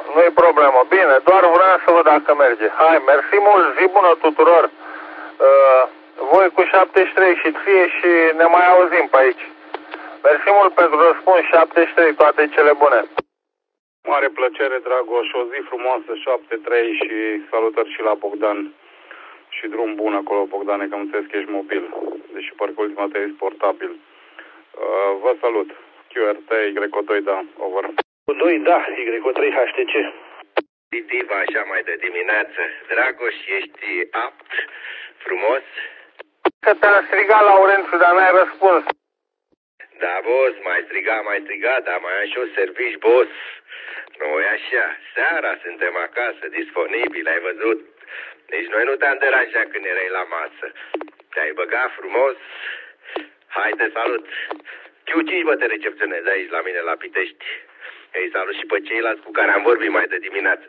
Nu-i problemă. Bine, doar vreau să văd dacă merge. Hai, mersi mult, zi bună tuturor. Voi cu 73 și ție și ne mai auzim pe aici. Mersi mult pentru răspuns, 73, toate cele bune. Mare plăcere, Dragoș, o zi frumoasă, 73 și salutări și la Bogdan. Și drum bun acolo, Bogdane, că am înțeles că ești mobil, deși parcă ultima ta e portabil. Vă salut. QRT, Y2, da, over. 2, da, Y3 HTC. Pozitiv așa mai de dimineață. Dragoș, ești apt, frumos? Că te-am strigat, Laurențiu, dar n-ai răspuns. Da, boss, mai striga, dar mai am și un servici, boss. Noi așa, seara suntem acasă, disponibili, ai văzut? Deci noi nu te-am deranjat când erai la masă. Te-ai băgat frumos? Hai, te salut. Q5, bă, te recepționez aici la mine la Pitești. Ei, salut și pe ceilalți cu care am vorbit mai de dimineață.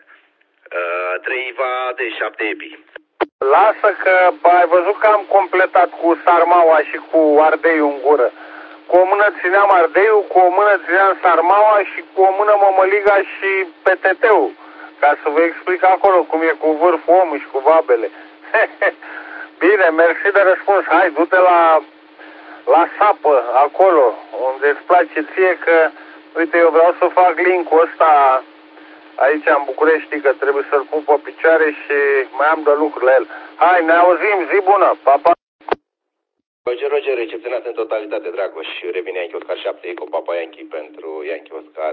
3 IVA de 7 EPI. Lasă că ai văzut că am completat cu sarmaua și cu ardeiul în gură. Cu o mână țineam ardeiul, cu o mână țineam sarmaua și cu o mână mămăliga și PTT-ul. Ca să vă explic acolo cum e cu vârful omul și cu babele. Bine, mersi de răspuns. Hai, du-te la sapă, acolo, unde îți place ție, că, uite, eu vreau să fac link-ul ăsta aici în București, că trebuie să-l pun pe picioare și mai am de lucru la el. Hai, ne auzim, zi bună, pa, pa! Roger, recepționat în totalitate, Dragoș. Revine Yankee Oscar 7, Eco Papa Yankee pentru Yankee Oscar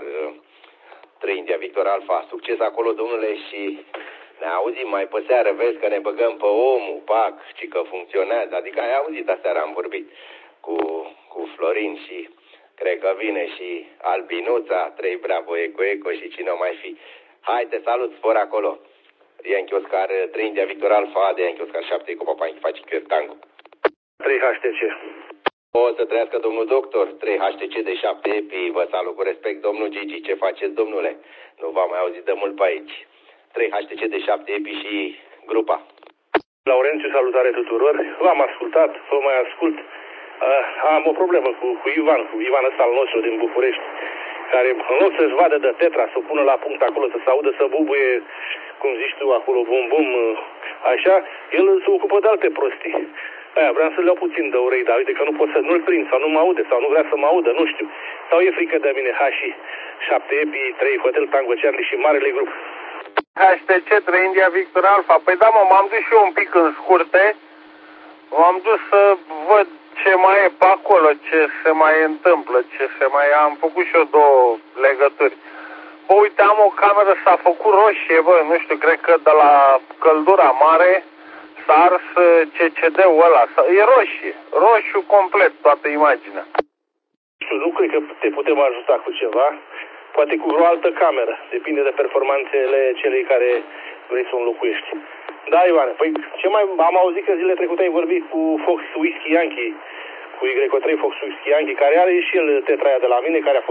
3 India Victor Alpha. Succes acolo, domnule, și ne auzim mai pe seară. Vezi că ne băgăm pe omul, pac, și că funcționează. Adică ai auzit, aseară am vorbit cu Florin și cred că vine și Albinuța, 3 Bravo Eco și cine o mai fi. Hai, te salut, spor acolo. Yankee Oscar 3 India Victor Alpha de Yankee Oscar 7, Eco Papa Yankee face QR Tango. 3 HTC. O să trăiască domnul doctor, 3 HTC de 7 EPI, vă salut cu respect, domnul Gigi, ce faceți, domnule? Nu v-am mai auzit de mult pe aici. 3 HTC de 7 EPI și grupa. Laurențiu, salutare tuturor. V-am ascultat, vă mai ascult. Am o problemă cu Ivan ăsta al nostru din București, care în loc să-și vadă de tetra, să o pună la punct acolo, să se audă, să bubuie, cum zici tu acolo, bum, așa, el se ocupă de alte prostii. Aia, vreau să le iau puțin de urei, dar uite că nu pot să nu-l prind sau nu mă aude sau nu vrea să mă audă, nu știu. Sau e frică de mine, H, 7 EPI, 3 Hotel Tango Charlie și marele grup. HTC 3 India Victor Alpha. Păi da, mă, m-am dus și eu un pic în scurte. M-am dus să văd ce mai e pe acolo, ce se mai întâmplă, am făcut și eu 2 legături. Bă, uite, am o cameră, s-a făcut roșie, bă, nu știu, cred că de la căldura mare s-a ars CCD-ul ăla. E roșie, roșu complet, toată imaginea. Nu cred că te putem ajuta cu ceva, poate cu vreo altă cameră, depinde de performanțele celei care vrei să o înlocuiești. Da, Ioane, păi ce mai am auzit că zilele trecute ai vorbit cu Fox Whisky Yankee, cu Y3 Fox Whisky Yankee, care are și el tetra aia de la mine, care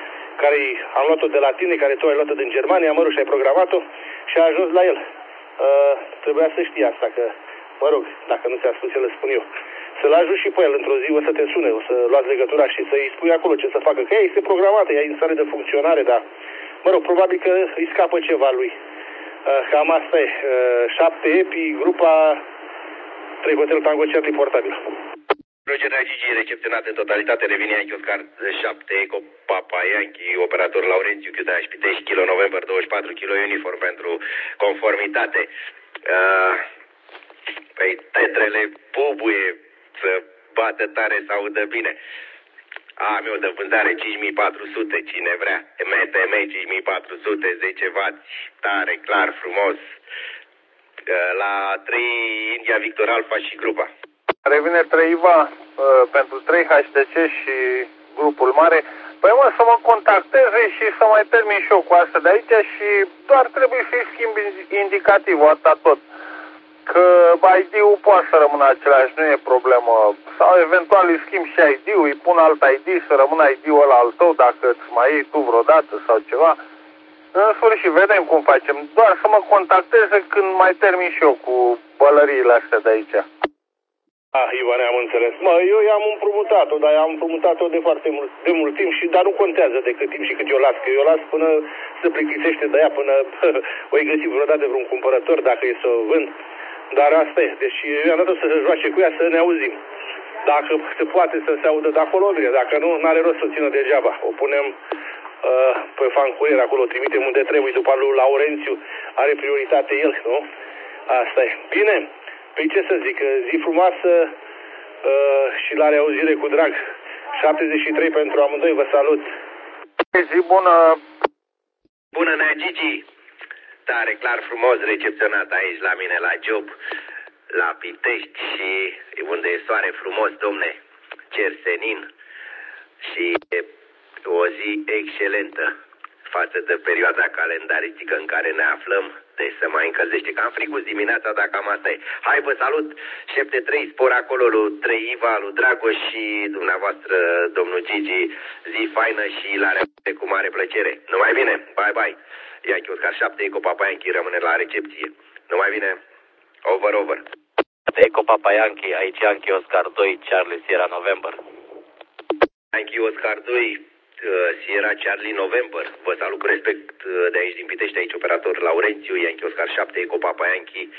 am luat-o de la tine, care tu ai luat-o din Germania, mă rog, și ai programat-o și a ajuns la el. Trebuia să știi asta, că, mă rog, dacă nu ți-a spus el, îl spun eu. Să-l ajut și pe el într-o zi, o să te sune, o să luați legătura și să-i spui acolo ce să facă, că ea este programată, ea e în stare de funcționare, dar, mă rog, probabil că îi scapă ceva lui. Cam asta e. 7 EPI, grupa 3 Hotel Tango Charlie portabil. Roger Gigi, recepționat în totalitate, revine Yankee Oscar 7, Eco Papa Yankee, operator Laurențiu, Chiudaș, Pitești, Kilo November 24, Kilo Uniform pentru conformitate. Păi tetrele bubuie să bată tare, să audă bine. Am eu de vânzare 5400, cine vrea. MTM 5400, 10W, tare, clar, frumos. La 3 India Victor Alpha și grupa. Revine 3IVA pentru 3 HTC și grupul mare. Păi mă, să mă contacteze și să mai termin și eu cu asta de aici și doar trebuie să-i schimb indicativul, atâta tot. Că ID-ul poate să rămână același, nu e problemă. Sau eventual îi schimb și ID-ul, îi pun alt ID să rămână ID-ul ăla al tău dacă îți mai iei tu vreodată sau ceva. În sfârșit, vedem cum facem. Doar să mă contacteze când mai termin și eu cu bălăriile astea de aici. Ivane, am înțeles. Eu i-am împrumutat-o, dar am împrumutat-o de mult timp dar nu contează de cât timp și cât eu las, că eu las până se plictisește de ea, până o-i găsi vreodată vreun cumpărător, dacă e să o vând. Dar asta e. Deci eu am dat-o să se joace cu ea, să ne auzim. Dacă se poate să se audă de acolo, bine. Dacă nu, n-are rost să o țină degeaba. O punem pe fan curier acolo, o trimitem unde trebuie, după lui Laurențiu, are prioritate el, nu? Asta e. Bine. Păi ce să zic, zi frumoasă și la reauzire cu drag. 73 pentru amândoi, vă salut. Zi bună. Bună, Nea Gigi. Tare clar frumos recepționat aici la mine la job, la Pitești, și unde e soare frumos, domne, cer senin și o zi excelentă față de perioada calendaristică în care ne aflăm. Deci să mai încălzește cam friguț dimineața, dar cam asta e. Hai, vă salut, 73 spor acolo lui Trăiva, lui Dragoș și dumneavoastră, domnul Gigi. Zi faină și la revedere cu mare plăcere. Numai bine, bye bye. Yankee Oscar 7, Eco Papa Yankee rămâne la recepție. Numai bine, over. Eco Papa Yankee, aici Yankee Oscar 2, Charlie Sierra November. Yankee Oscar 2, Sierra Charlie November. Vă salut cu respect de aici din Pitești, aici operator Laurențiu, Yankee Oscar 7, Eco Papa Yankee,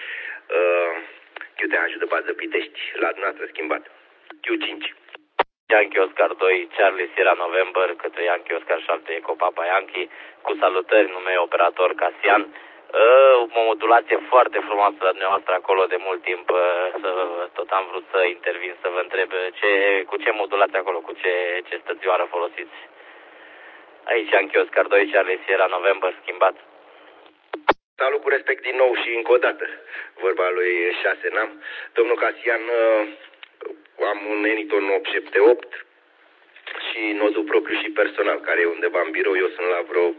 QTH de bază Pitești, la dumneavoastră schimbat. Q5. Yankee Oscar 2, Charlie Sierra November, către Yankee Oscar 7, Eco Papa Yankee, cu salutări, nume operator Casian. O modulație foarte frumoasă la dumneavoastră acolo de mult timp, tot am vrut să intervin, să vă întreb cu ce modulație acolo, cu ce stățioară folosiți. Aici Yankee Oscar 2, Charlie Sierra November, schimbat. Salut cu respect din nou și încă o dată, vorba lui 6 Nam. Domnul Casian, am un Eniton 878 și nodul propriu și personal, care e undeva în birou. Eu sunt la vreo,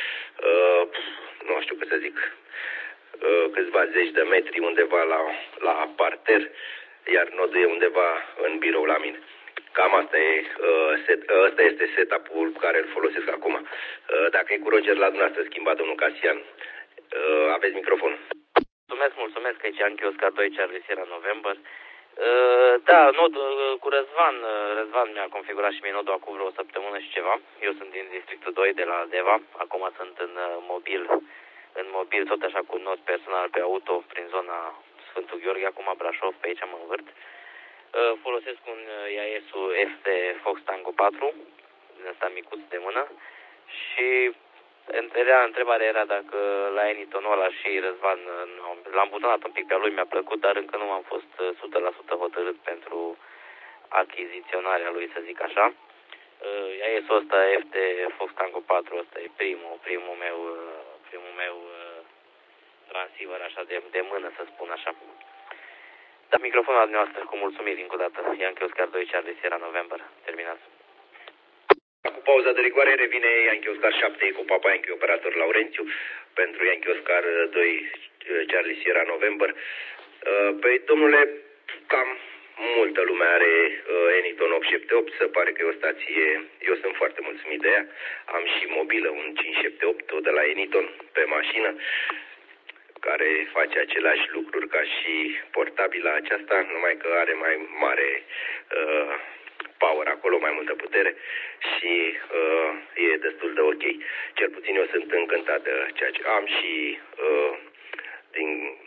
nu știu cât să zic, câțiva zeci de metri undeva la parter, iar nodul e undeva în birou la mine. Cam asta este setup-ul pe care îl folosesc acum. Dacă e cu Roger la dumneavoastră schimbat, domnul Casian, aveți microfonul. Mulțumesc, aici Yankee Oscar 2, Charlie Sierra November. Da, cu Răzvan mi-a configurat și mie nodul acum vreo săptămână și ceva. Eu sunt din districtul 2 de la Deva, acum sunt în mobil, tot așa cu nod personal pe auto, prin zona Sfântul Gheorghe, acum Brașov, pe aici mă învârt. Folosesc un IAS-ul FT Fox Tango 4, din ăsta micuț de mână, și întrebarea era dacă la Enitonul ăla și Răzvan l-am butonat un pic pe-a lui, mi-a plăcut, dar încă nu am fost 100% hotărât pentru achiziționarea lui, să zic așa. IAS-ul ăsta FT Fox Tango 4, ăsta e primul meu transceiver așa de mână, să spun așa. Da, microfonul al dumneavoastră, cu mulțumiri încă o dată. Yankee Oscar 2, Charlie Sierra November. Terminați. Cu pauza de rigoare revine Yankee Oscar 7 cu Papa Yankee, operator Laurențiu, pentru Yankee Oscar 2, Charlie Sierra November. Păi, domnule, cam multă lume are Eniton 878, se pare că e o stație, eu sunt foarte mulțumit de ea. Am și mobilă, un 578, tot de la Eniton, pe mașină, care face aceleași lucruri ca și portabila aceasta, numai că are mai mare power acolo, mai multă putere și e destul de ok. Cel puțin eu sunt încântat de ceea ce am și din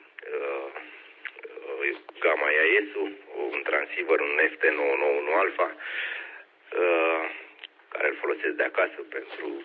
gama IAS-ul, un transceiver, un FT991 Alpha, care îl folosesc de acasă pentru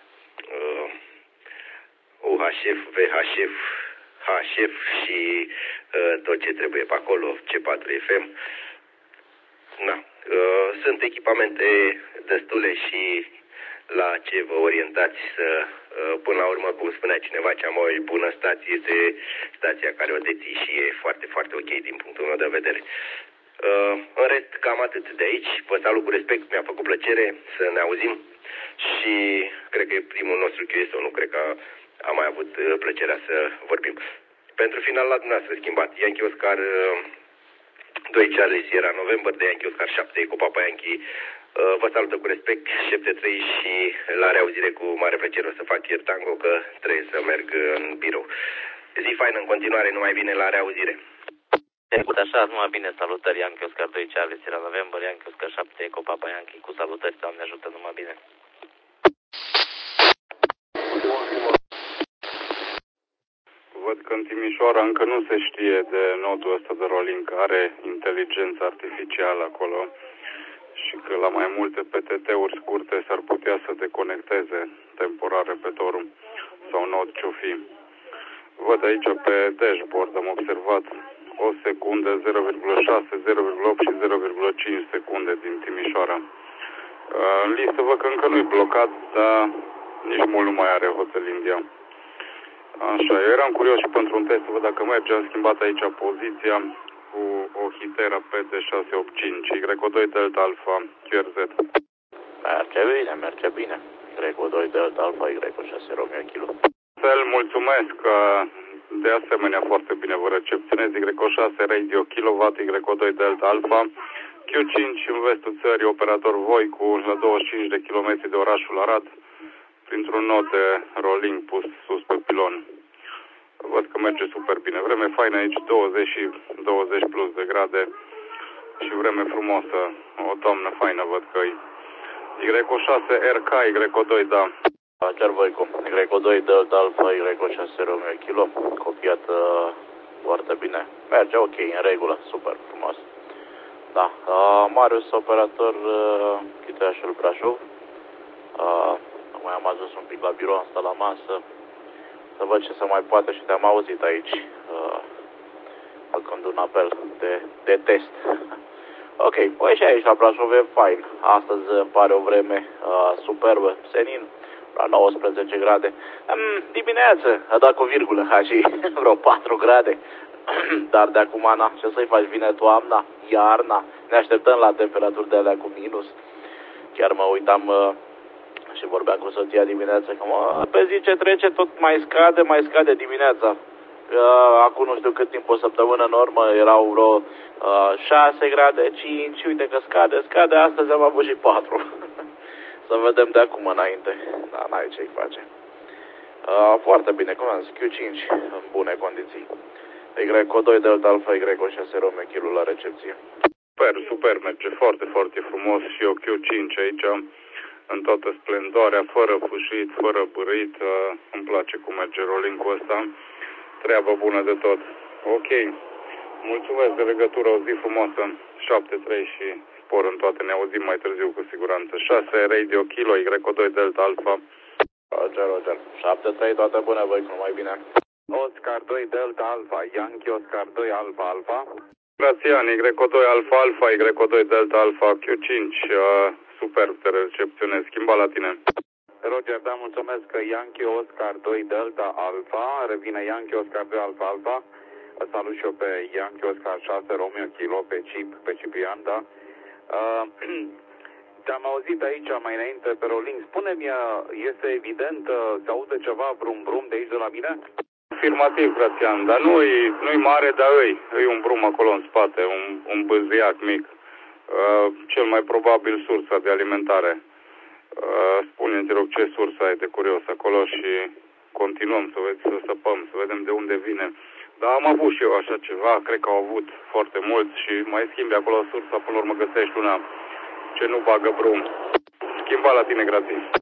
UHF, VHF, HF și tot ce trebuie pe acolo, C4 FM. Da. Sunt echipamente destule și la ce vă orientați să, până la urmă, cum spunea cineva, cea mai bună stație este stația care o deții și e foarte, foarte ok din punctul meu de vedere. În rest, cam atât de aici. Vă salut cu respect, mi-a făcut plăcere să ne auzim și cred că e primul nostru QSO, nu cred că am mai avut plăcerea să vorbim. Pentru final, la dumneavoastră schimbat, Yankee Oscar 2 Charlie Sierra November, de Yankee Oscar 7 cu Papa Yankee. Vă salută cu respect, 73 și la reauzire cu mare plăcere. O să fac ieri tango, că trebuie să merg în birou. Zi faină în continuare, numai bine, la reauzire. Uite așa, numai bine, salutări, Yankee Oscar 2, Charlie Sierra November, Yankee Oscar 7, Eco Papa Yankee, cu salutări, Doamne ajută, numai bine. Văd că în Timișoara încă nu se știe de nodul ăsta de Rolink, are inteligență artificială acolo și că la mai multe PTT-uri scurte s-ar putea să deconecteze temporar repetorum sau nod ce-o fi. Văd aici pe dashboard, am observat o secundă, 0,6, 0,8 și 0,5 secunde din Timișoara. În listă văd că încă nu-i blocat, dar nici mult nu mai are Hotel India. Așa, eu eram curios și pentru un test să văd dacă merge, am schimbat aici poziția cu o Hitera PD685, Y2 Delta Alpha QRZ. Merge bine. Y2 Delta Alpha, Y6 Romeo Kilo. Fel, mulțumesc, de asemenea foarte bine vă recepționez, Y6 Radio Kilowatt, Y2 Delta Alpha, Q5 în vestul țării, operator Voicu, la 25 de km de orașul Arad, printr-un nod de rolling pus sus pe pilon. Văd că merge super bine. Vreme faină aici, 20 și 20 plus de grade și vreme frumoasă. O toamnă faină văd că Y6 RK, Y2, da. Chiar Voicu, Y2 Delta Alpha, Y6 Romeo Kilo, copiat foarte bine. Merge ok, în regulă, super frumos. Da, Marius, operator Chiteașul Brașov. Mai am ajuns un pic la birou, am stat la masă să văd ce se mai poate și te-am auzit aici făcând un apel de test. Ok, păi și aici la Brașov e fain. Astăzi pare o vreme superbă, senin, la 19 grade. Dimineață a dat cu virgulă, și vreo 4 grade. Dar de acum, na, ce să-i faci, vine toamna, iarna, ne așteptăm la temperaturi de alea cu minus. Chiar mă uitam și vorbeam cu soția dimineața că pe zi ce trece tot mai scade dimineața. Acum nu știu cât timp, o săptămână în urmă erau vreo 6 grade, 5, uite că scade, astăzi am avut și 4. Să vedem de acum înainte, da, n-ai ce-i face. Foarte bine, cum am zis, Q5 în bune condiții. Y2 Delta Alpha, Y6 Romeo Kilo la recepție. Super, merge foarte, foarte frumos și eu Q5 aici, în toată splendoarea, fără fâșit, fără bârit, îmi place cum merge rolling-ul ăsta, treabă bună de tot. Ok, mulțumesc de legătură, o zi frumoasă, 7-3 și spor în toate, ne auzim mai târziu cu siguranță. 6 Radio Kilo, Y2 Delta Alpha. Roger, 7-3, toate bune, voi numai bine. Oscar 2 Delta Alpha, Yankee Oscar 2 Alpha Alpha. Grațian, Y2 Alpha Alpha, Y2 Delta Alpha, Q5, super, te recepționez, schimba la tine. Roger, da, mulțumesc că Yankee Oscar 2 Delta Alpha, revine Yankee Oscar 2 Alpha Alpha, salut și eu pe Yankee Oscar 6 Romeo Kilo, pe Ciprian, da. Te-am auzit aici mai înainte pe rolling, spune-mi, este evident, se aude ceva brum de aici de la mine? Afirmativ, Grațian, dar nu-i mare, dar îi un brum acolo în spate, un bâziac mic, cel mai probabil sursa de alimentare. Spune-mi, te rog, ce sursă ai de curios acolo și continuăm să săpăm, să vedem de unde vine. Dar am avut și eu așa ceva, cred că au avut foarte mulți și mai schimbi acolo sursa, până la urmă găsești una ce nu bagă brum. Schimba la tine, grație.